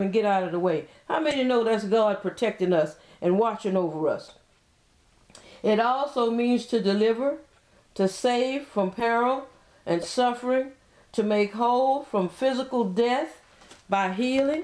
and get out of the way. How many know that's God protecting us and watching over us? It also means to deliver, to save from peril and suffering, to make whole from physical death by healing.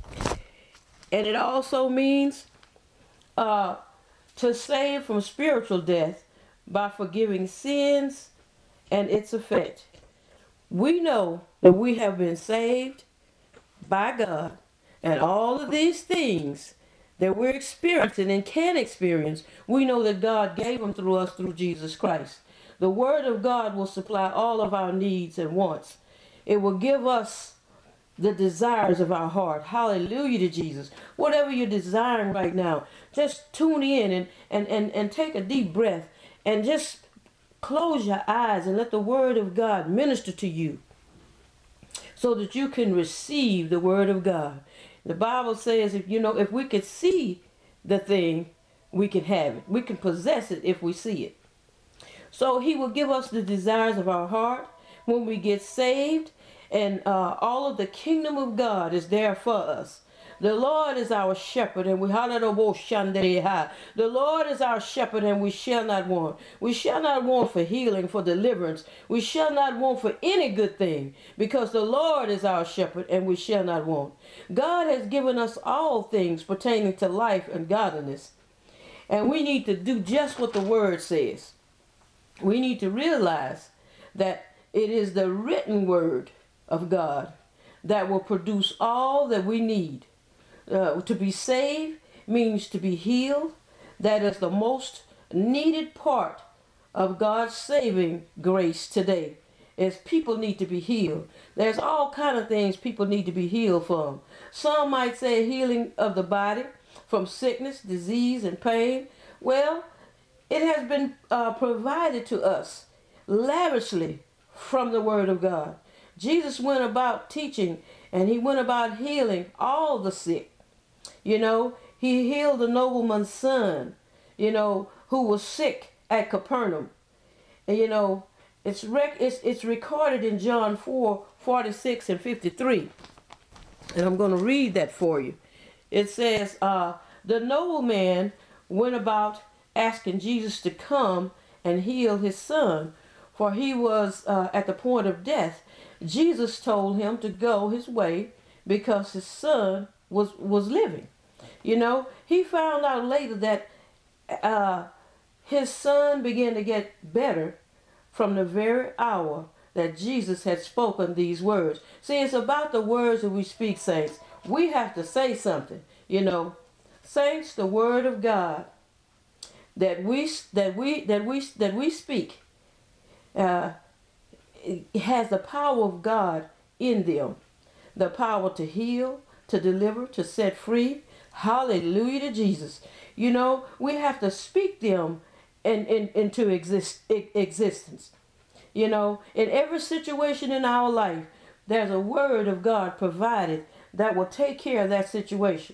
And it also means uh, to save from spiritual death by forgiving sins and its effect. We know that we have been saved by God, and all of these things that we're experiencing and can experience, we know that God gave them through us through Jesus Christ. The Word of God will supply all of our needs and wants. It will give us the desires of our heart. Hallelujah to Jesus. Whatever you're desiring right now, just tune in and take a deep breath and just close your eyes and let the Word of God minister to you so that you can receive the Word of God. The Bible says, if we could see the thing, we can have it. We can possess it if we see it. So he will give us the desires of our heart when we get saved, and all of the kingdom of God is there for us. The Lord is our shepherd, and the Lord is our shepherd, and we shall not want. We shall not want for healing, for deliverance. We shall not want for any good thing, because the Lord is our shepherd, and we shall not want. God has given us all things pertaining to life and godliness, and we need to do just what the Word says. We need to realize that it is the written Word of God that will produce all that we need. To be saved means to be healed. That is the most needed part of God's saving grace today. Is people need to be healed. There's all kind of things people need to be healed from. Some might say healing of the body from sickness, disease, and pain. Well, it has been provided to us lavishly from the Word of God. Jesus went about teaching, and he went about healing all the sick. He healed the nobleman's son, who was sick at Capernaum. And, it's recorded in John 4:46 and 53. And I'm going to read that for you. It says, the nobleman went about asking Jesus to come and heal his son, for he was at the point of death. Jesus told him to go his way because his son was living. He found out later that his son began to get better from the very hour that Jesus had spoken these words. See, it's about the words that we speak, saints. We have to say something. Saints, the Word of God that we speak has the power of God in them, the power to heal, to deliver, to set free. Hallelujah to Jesus. We have to speak them into existence. In every situation in our life, there's a word of God provided that will take care of that situation.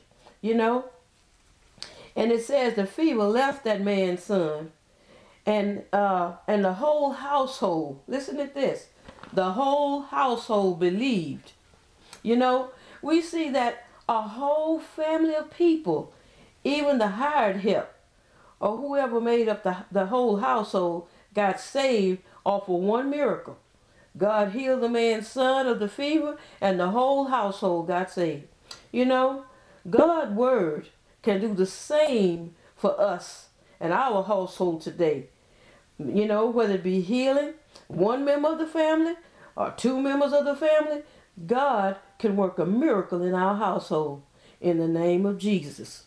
And it says the fever left that man's son, and the whole household. Listen to this: the whole household believed. We see that a whole family of people, even the hired help, or whoever made up the whole household, got saved off of one miracle. God healed the man's son of the fever, and the whole household got saved. God's word can do the same for us and our household today. Whether it be healing one member of the family or two members of the family, God can work a miracle in our household in the name of Jesus.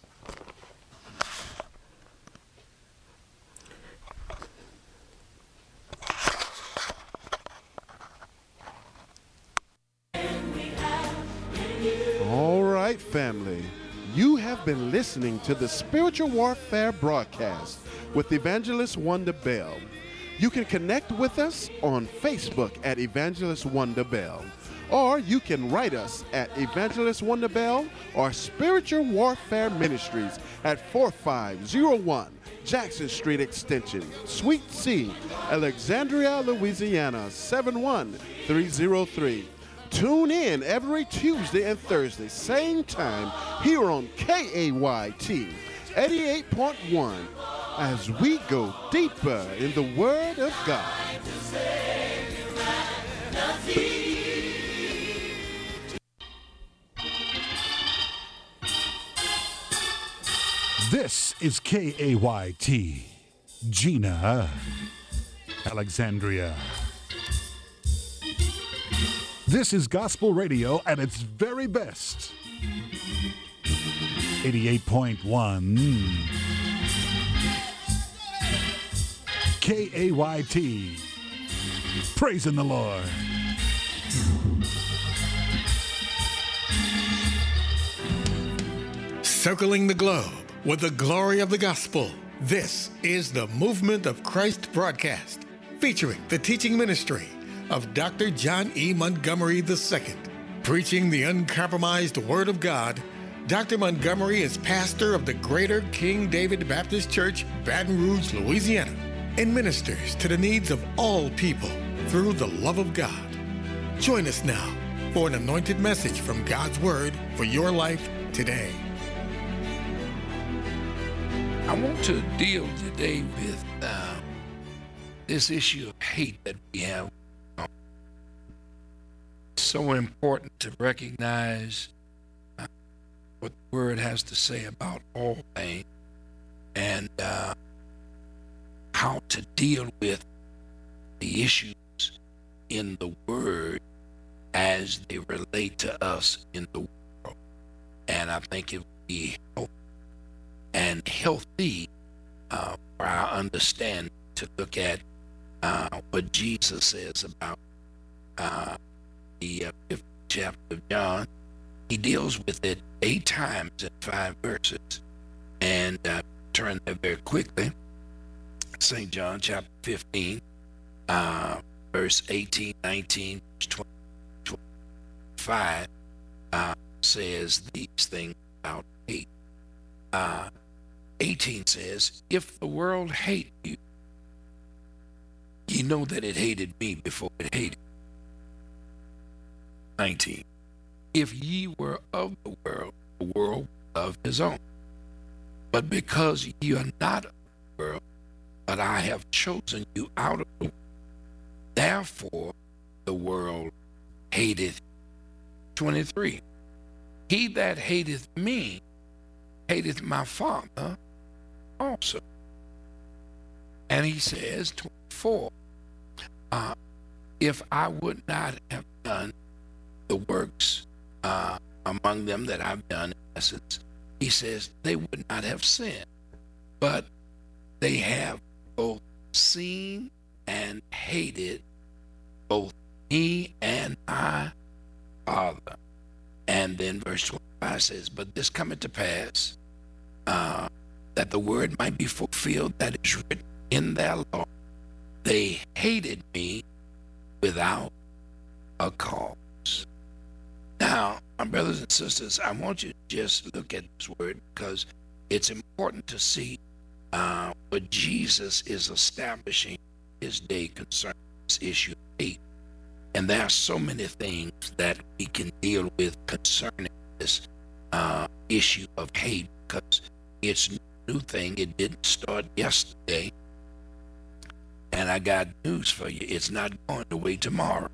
All right, family. You have been listening to the Spiritual Warfare broadcast with Evangelist Wanda Bell. You can connect with us on Facebook at Evangelist Wanda Bell, or you can write us at Evangelist Wanda Bell or Spiritual Warfare Ministries at 4501 Jackson Street Extension, Suite C, Alexandria, Louisiana 71303. Tune in every Tuesday and Thursday, same time, here on KAYT 88.1, as we go deeper in the Word of God. This is KAYT, Gina, Alexandria. This is gospel radio at its very best. 88.1 KAYT. Praising the Lord. Circling the globe with the glory of the gospel. This is the Movement of Christ broadcast, featuring the teaching ministry of Dr. John E. Montgomery II. Preaching the uncompromised Word of God, Dr. Montgomery is pastor of the Greater King David Baptist Church, Baton Rouge, Louisiana, and ministers to the needs of all people through the love of God. Join us now for an anointed message from God's Word for your life today. I want to deal today with this issue of hate that we have. It's so important to recognize what the Word has to say about all things and how to deal with the issues in the Word as they relate to us in the world. And I think it would be helpful and healthy for our understanding to look at what Jesus says about the 5th chapter of John. He deals with it 8 times in 5 verses. And turn there very quickly. St. John chapter 15, verse 18, 19, verse 20, 25 says these things about hate. 18 says, if the world hate you, ye know that it hated me before it hated you. 19, if ye were of the world would love his own. But because ye are not of the world, but I have chosen you out of the world, therefore the world hateth. 23, he that hateth me hateth my Father also. And he says, 24, if I would not have done the works among them that I've done, in essence, he says, they would not have sinned, but they have both seen and hated both me and my Father. And then verse 25 says, but this cometh to pass, that the word might be fulfilled that is written in their law. They hated me without a cause. Now, my brothers and sisters, I want you to just look at this word because it's important to see what Jesus is establishing his day concerning this issue of hate. And there are so many things that we can deal with concerning this issue of hate because it's a new thing. It didn't start yesterday. And I got news for you. It's not going away tomorrow.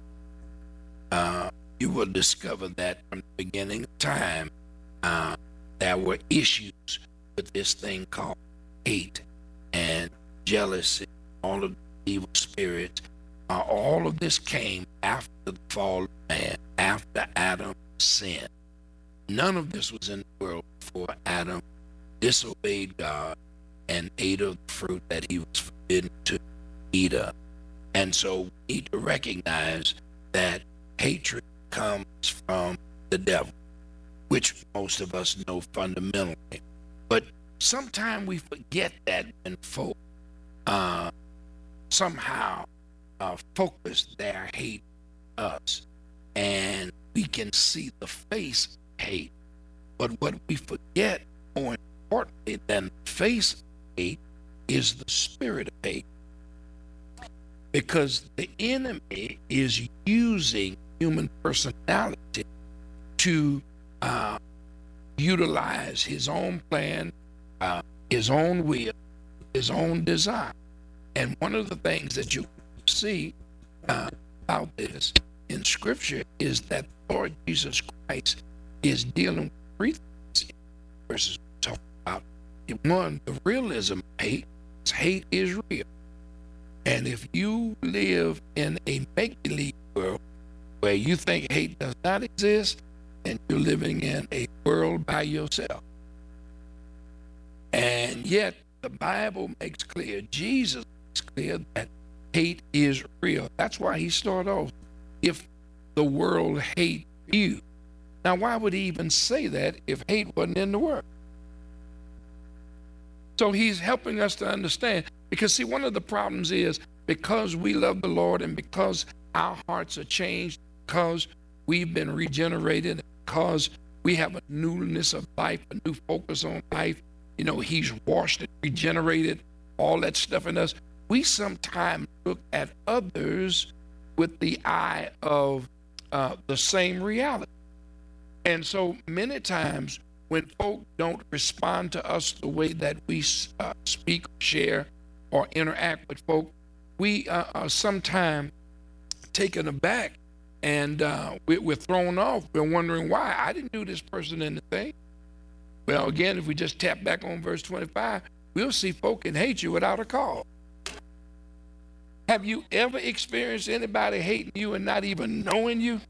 You will discover that from the beginning of time, there were issues with this thing called hate and jealousy, all of the evil spirits. All of this came after the fall of man, after Adam sinned. None of this was in the world before Adam disobeyed God and ate of the fruit that he was forbidden to eat of. And so we need to recognize that hatred comes from the devil, which most of us know fundamentally. But sometimes we forget that when folk somehow focus their hate on us, and we can see the face of hate. But what we forget, more importantly than the face of hate, is the spirit of hate. Because the enemy is using human personality to utilize his own plan, his own will, his own desire. And one of the things that you see about this in Scripture is that the Lord Jesus Christ is dealing with three things in the verses we talk about. One, the realism of hate. Hate is real. And if you live in a make-believe world where you think hate does not exist, then you're living in a world by yourself. And yet, the Bible makes clear, Jesus makes clear that hate is real. That's why he started off, if the world hates you. Now, why would he even say that if hate wasn't in the world? So he's helping us to understand, because see, one of the problems is because we love the Lord and because our hearts are changed, because we've been regenerated, because we have a newness of life, a new focus on life, you know, he's washed and regenerated, all that stuff in us. We sometimes look at others with the eye of the same reality. And so many times when folk don't respond to us the way that we speak, share, or interact with folk, we are sometimes taken aback and we're thrown off. We're wondering why. I didn't do this person anything. Well, again, if we just tap back on verse 25, we'll see folk can hate you without a cause. Have you ever experienced anybody hating you and not even knowing you?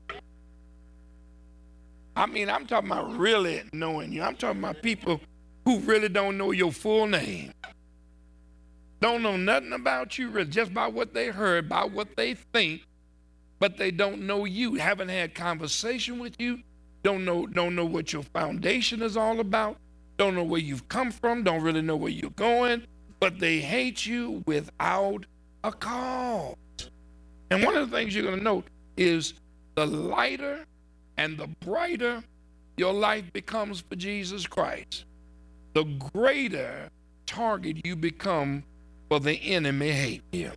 I mean, I'm talking about really knowing you. I'm talking about people who really don't know your full name. Don't know nothing about you, really, just by what they heard, by what they think, but they don't know you, haven't had conversation with you, don't know what your foundation is all about, don't know where you've come from, don't really know where you're going, but they hate you without a cause. And one of the things you're going to note is the lighter and the brighter your life becomes for Jesus Christ, the greater target you become for the enemy hate you.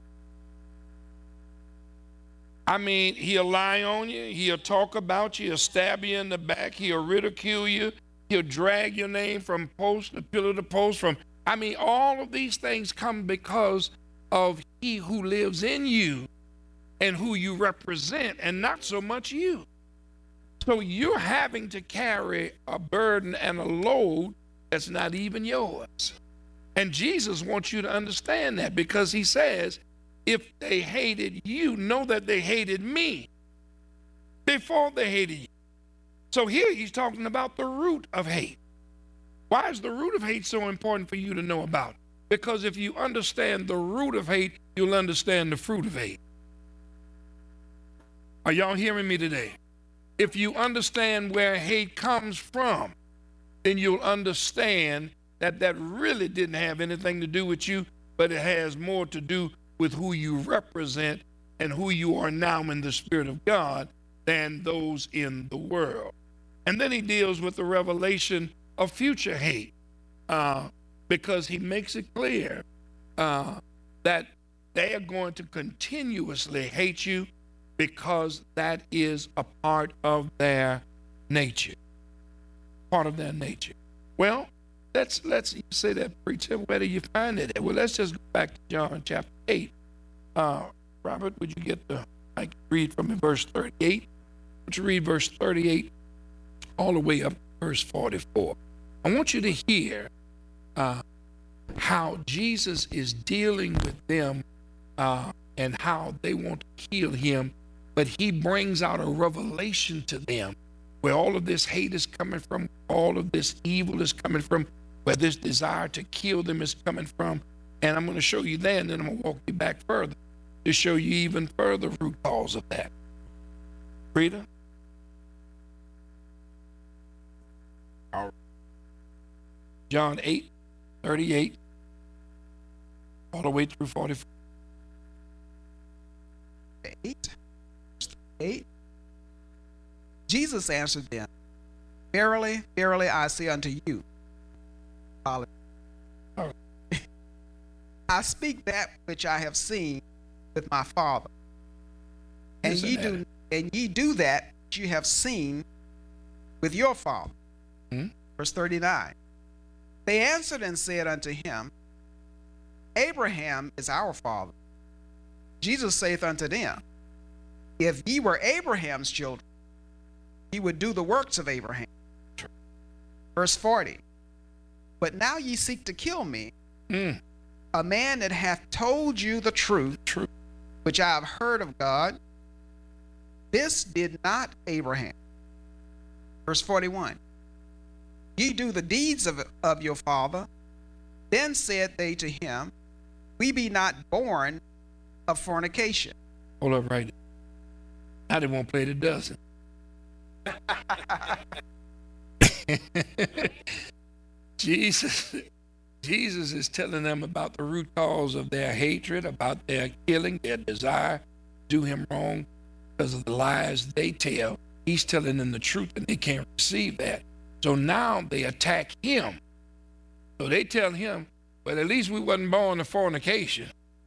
I mean, he'll lie on you, he'll talk about you, he'll stab you in the back, he'll ridicule you, he'll drag your name from post to pillar to post. All of these things come because of he who lives in you and who you represent, and not so much you. So you're having to carry a burden and a load that's not even yours. And Jesus wants you to understand that, because he says, if they hated you, know that they hated me before they hated you. So here he's talking about the root of hate. Why is the root of hate so important for you to know about? Because if you understand the root of hate, you'll understand the fruit of hate. Are y'all hearing me today? If you understand where hate comes from, then you'll understand that that really didn't have anything to do with you, but it has more to do with who you represent and who you are now in the Spirit of God than those in the world. And then he deals with the revelation of future hate, because he makes it clear that they are going to continuously hate you, because that is a part of their nature. Part of their nature. Well, let's say that, preacher. Where do you find it at? Well, let's just go back to John chapter 8. Robert, would you get I can read from verse 38? Would you read verse 38 all the way up to verse 44? I want you to hear how Jesus is dealing with them and how they want to kill him, but he brings out a revelation to them where all of this hate is coming from, all of this evil is coming from, where this desire to kill them is coming from. And I'm going to show you that, and then I'm going to walk you back further to show you even further root cause of that. Rita? All right. John 8:38 all the way through 44. 8. Jesus answered them, Verily, verily, I say unto you, I speak that which I have seen with my Father, and ye do and ye do that which you have seen with your father. Verse 39. They answered and said unto him, Abraham is our father. Jesus saith unto them, If ye were Abraham's children, ye would do the works of Abraham. Verse 40. But now ye seek to kill me, a man that hath told you the truth, which I have heard of God. This did not Abraham. Verse 41. Ye do the deeds of your father. Then said they to him, We be not born of fornication. Hold up right there. Now they won't play the dozen. Jesus is telling them about the root cause of their hatred, about their killing, their desire to do him wrong because of the lies they tell. He's telling them the truth and they can't receive that. So now they attack him. So they tell him, well, at least we wasn't born of fornication.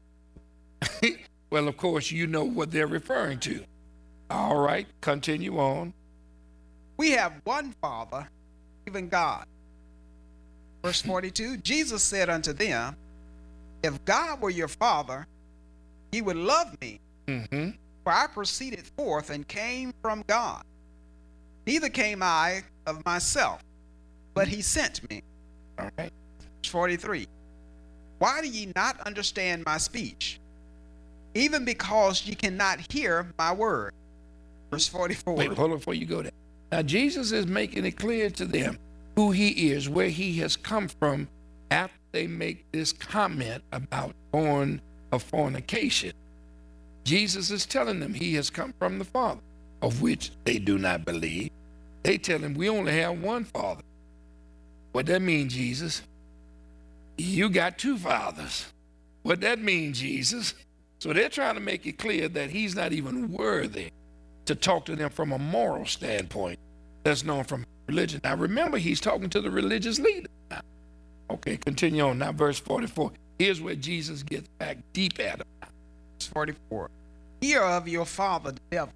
Well, of course, you know what they're referring to. All right, continue on. We have one Father, even God. Verse 42, Jesus said unto them, If God were your Father, ye would love me, for I proceeded forth and came from God. Neither came I of myself, but he sent me. All right. Verse 43, Why do ye not understand my speech? Even because ye cannot hear my word. Verse 44. Wait, hold on before you go there. Now, Jesus is making it clear to them who he is, where he has come from after they make this comment about born of fornication. Jesus is telling them he has come from the Father, of which they do not believe. They tell him, we only have one Father. What that mean, Jesus? You got two fathers. What that mean, Jesus? So they're trying to make it clear that he's not even worthy to talk to them from a moral standpoint that's known from religion. Now remember, he's talking to the religious leaders now. Okay, continue on now, verse 44. Here's where Jesus gets back deep at him. Verse 44. Ye are of your father the devil,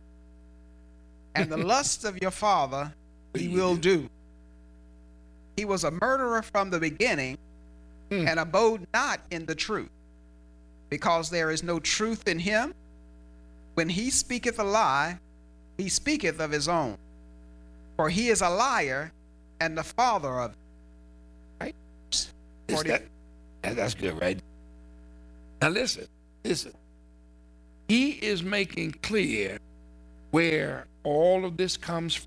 and the lusts of your father he will do. He was a murderer from the beginning, and abode not in the truth, because there is no truth in him. When he speaketh a lie, he speaketh of his own, for he is a liar and the father of it. Right? That's good, right? Now listen. He is making clear where all of this comes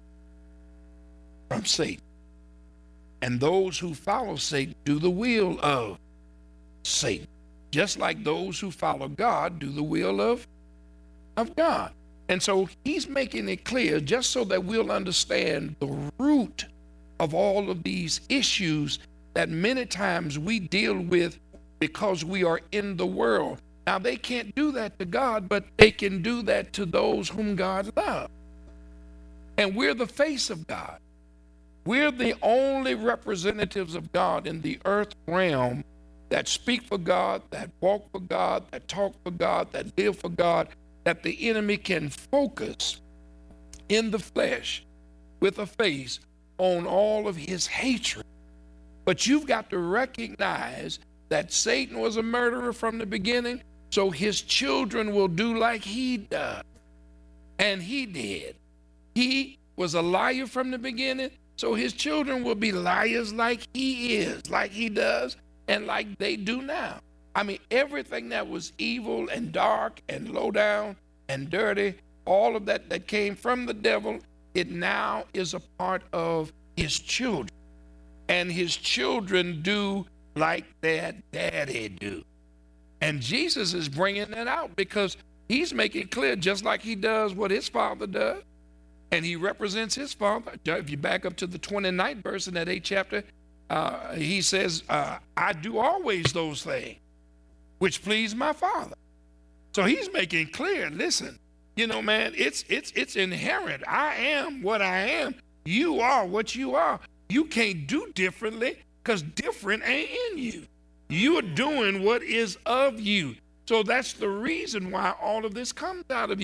from Satan. And those who follow Satan do the will of Satan, just like those who follow God do the will of God. And so he's making it clear just so that we'll understand the root of all of these issues that many times we deal with because we are in the world. Now, they can't do that to God, but they can do that to those whom God loves. And we're the face of God. We're the only representatives of God in the earth realm that speak for God, that walk for God, that talk for God, that live for God, that the enemy can focus in the flesh with a face on all of his hatred. But you've got to recognize that Satan was a murderer from the beginning, so his children will do like he does. And he did. He was a liar from the beginning, so his children will be liars like he is, like he does, and like they do now. I mean, everything that was evil and dark and low down and dirty, all of that came from the devil, it now is a part of his children. And his children do like their daddy do. And Jesus is bringing that out because he's making clear, just like he does what his father does, and he represents his father. If you back up to the 29th verse in that 8th chapter, he says, I do always those things which please my Father. So he's making clear, listen, you know, man, it's inherent. I am what I am. You are what you are. You can't do differently because different ain't in you. You're doing what is of you. So that's the reason why all of this comes out of you.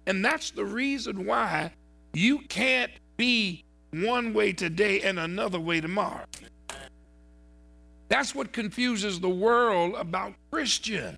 And that's the reason why you can't be one way today and another way tomorrow. That's what confuses the world about Christian.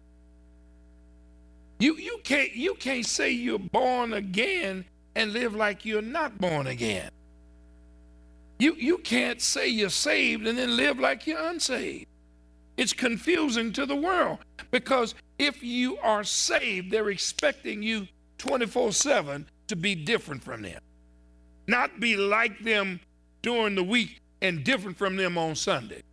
You can't say you're born again and live like you're not born again. You can't say you're saved and then live like you're unsaved. It's confusing to the world, because if you are saved, they're expecting you 24/7 to be different from them. Not be like them during the week and different from them on Sunday.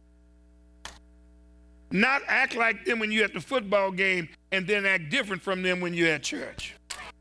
Not act like them when you're at the football game and then act different from them when you're at church.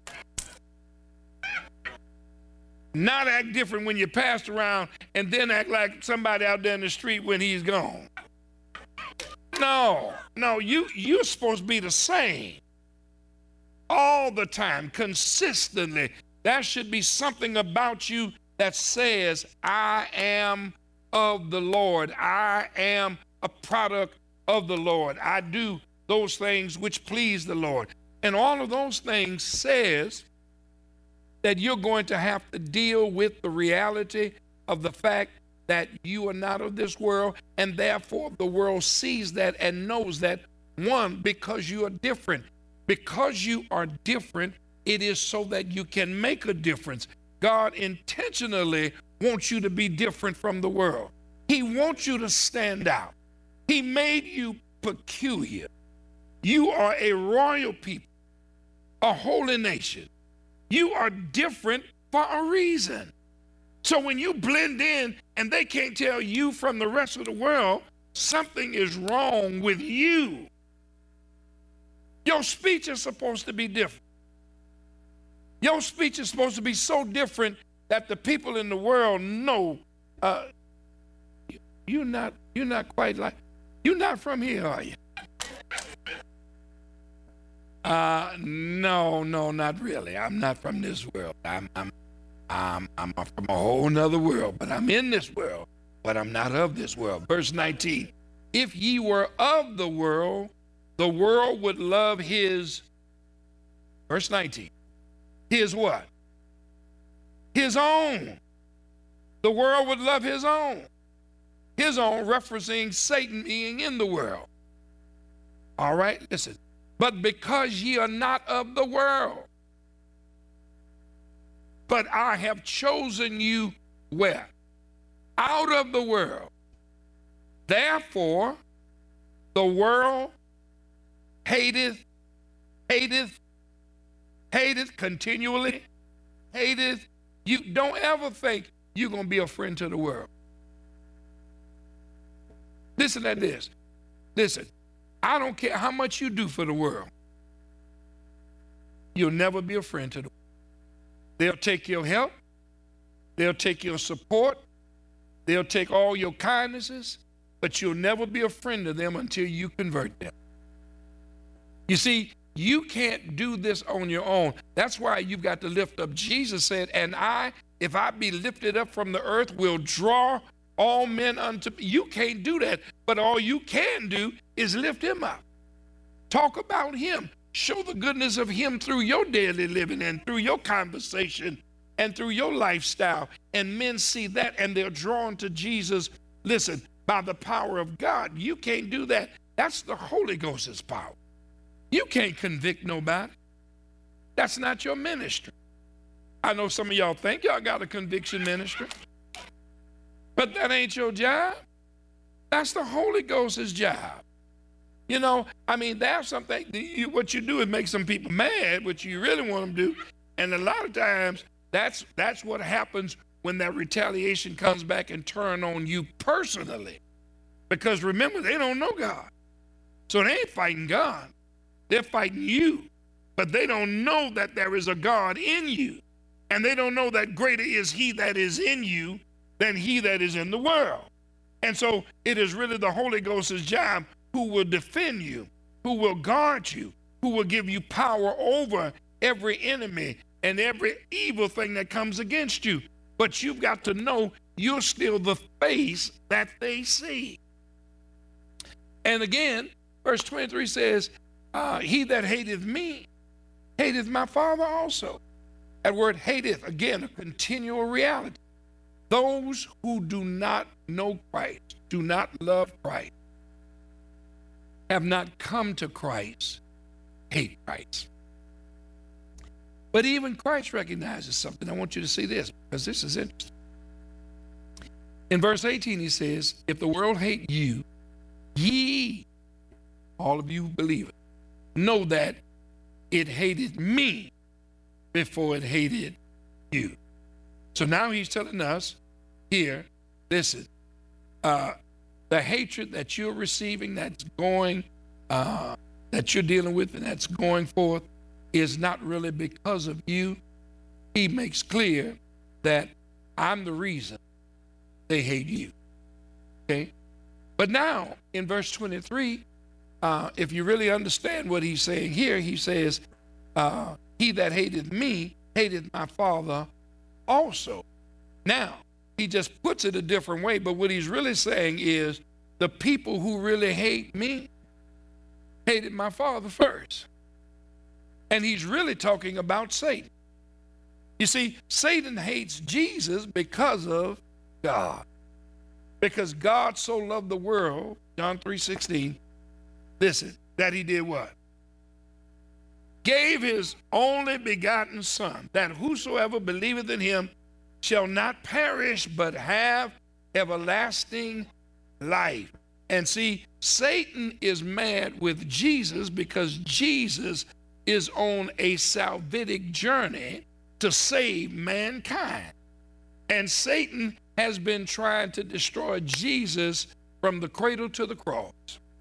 Not act different when you're passed around and then act like somebody out there in the street when he's gone. No, you're supposed to be the same all the time, consistently. There should be something about you that says, I am of the Lord. I am a product of the Lord. I do those things which please the Lord. And all of those things says that you're going to have to deal with the reality of the fact that you are not of this world, and therefore the world sees that and knows that. One, because you are different. Because you are different, it is so that you can make a difference. God intentionally wants you to be different from the world. He wants you to stand out. He made you peculiar. You are a royal people, a holy nation. You are different for a reason. So when you blend in and they can't tell you from the rest of the world, something is wrong with you. Your speech is supposed to be different. Your speech is supposed to be so different that the people in the world know you're not quite like, you're not from here, are you? No, not really. I'm not from this world. I'm from a whole nother world, but I'm in this world, but I'm not of this world. Verse 19, if ye were of the world would love his, verse 19, his what? His own. The world would love his own. His own, referencing Satan being in the world. All right, listen. But because ye are not of the world, but I have chosen you where? Out of the world. Therefore, the world hateth continually, hateth. You don't ever think you're going to be a friend to the world. Listen to this. Listen, I don't care how much you do for the world. You'll never be a friend to the world. They'll take your help. They'll take your support. They'll take all your kindnesses, but you'll never be a friend to them until you convert them. You see, you can't do this on your own. That's why you've got to lift up. Jesus said, and I, if I be lifted up from the earth, will draw all men unto me. You can't do that, but all you can do is lift him up. Talk about him. Show the goodness of him through your daily living and through your conversation and through your lifestyle. And men see that and they're drawn to Jesus. Listen, by the power of God. You can't do that. That's the Holy Ghost's power. You can't convict nobody. That's not your ministry. I know some of y'all think y'all got a conviction ministry, but that ain't your job. That's the Holy Ghost's job. You know, I mean, there's something, what you do is make some people mad, what you really want them to do. And a lot of times, that's what happens when that retaliation comes back and turn on you personally. Because remember, they don't know God. So they ain't fighting God. They're fighting you. But they don't know that there is a God in you. And they don't know that greater is he that is in you than he that is in the world. And so it is really the Holy Ghost's job, who will defend you, who will guard you, who will give you power over every enemy and every evil thing that comes against you. But you've got to know you're still the face that they see. And again, verse 23 says, he that hateth me, hateth my Father also. That word hateth, again, a continual reality. Those who do not know Christ, do not love Christ, have not come to Christ, hate Christ. But even Christ recognizes something. I want you to see this, because this is interesting. In verse 18, he says, if the world hate you, ye, all of you who believe it, know that it hated me before it hated you. So now he's telling us here, listen, the hatred that you're receiving, that's going, that you're dealing with and that's going forth is not really because of you. He makes clear that I'm the reason they hate you. Okay? But now in verse 23, if you really understand what he's saying here, he says, he that hated me hated my Father also. Now, he just puts it a different way, but what he's really saying is the people who really hate me hated my Father first. And he's really talking about Satan. You see, Satan hates Jesus because of God. Because God so loved the world, John 3:16, listen, that he did what? Gave his only begotten Son, that whosoever believeth in him shall not perish, but have everlasting life. And see, Satan is mad with Jesus because Jesus is on a salvific journey to save mankind. And Satan has been trying to destroy Jesus from the cradle to the cross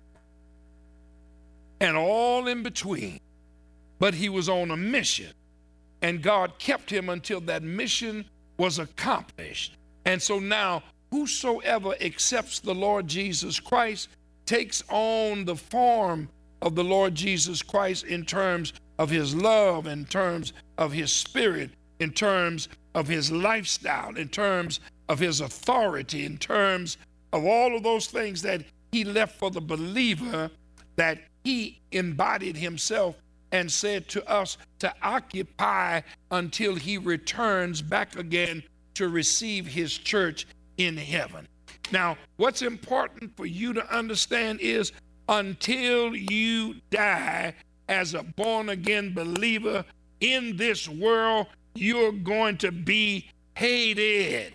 and all in between. But he was on a mission, and God kept him until that mission was accomplished. And so now whosoever accepts the Lord Jesus Christ takes on the form of the Lord Jesus Christ in terms of his love, in terms of his spirit, in terms of his lifestyle, in terms of his authority, in terms of all of those things that he left for the believer, that he embodied himself and said to us to occupy until he returns back again to receive his church in heaven. Now, what's important for you to understand is until you die as a born-again believer in this world, you're going to be hated.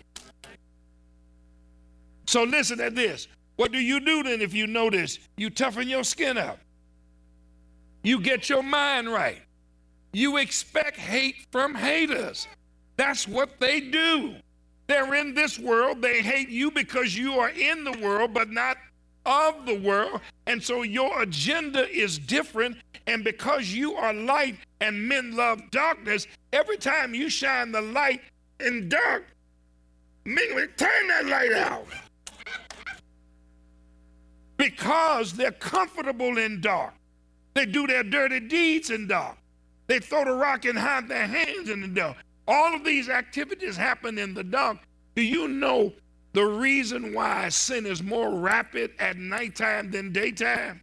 So listen to this. What do you do then if you know this? You toughen your skin up. You get your mind right. You expect hate from haters. That's what they do. They're in this world. They hate you because you are in the world, but not of the world. And so your agenda is different. And because you are light and men love darkness, every time you shine the light in dark, men will turn that light out. Because they're comfortable in dark. They do their dirty deeds in dark. They throw the rock and hide their hands in the dark. All of these activities happen in the dark. Do you know the reason why sin is more rapid at nighttime than daytime?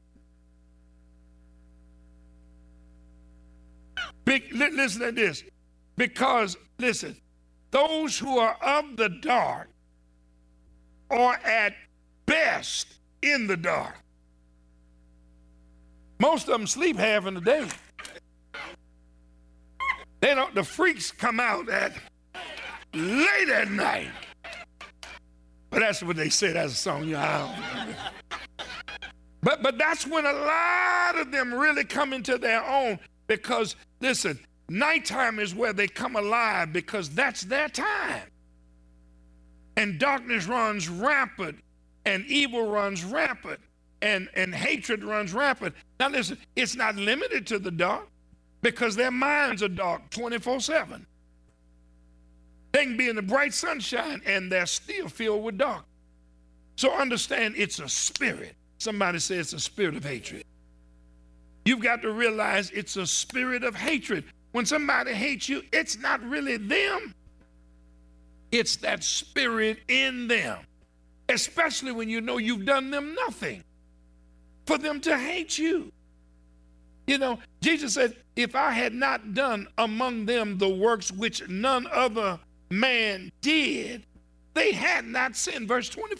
Listen to this. Because, listen, those who are of the dark are at best in the dark. Most of them sleep half in the day. They don't, the freaks come out at late at night. But that's what they said as a song. You know, but that's when a lot of them really come into their own, because listen, nighttime is where they come alive because that's their time. And darkness runs rampant, and evil runs rampant, and hatred runs rampant. Now listen, it's not limited to the dark, because their minds are dark 24/7. They can be in the bright sunshine and they're still filled with dark. So understand, it's a spirit. Somebody says it's a spirit of hatred. You've got to realize it's a spirit of hatred. When somebody hates you, it's not really them. It's that spirit in them. Especially when you know you've done them nothing for them to hate you. You know, Jesus said, if I had not done among them the works which none other man did, they had not sinned. Verse 24.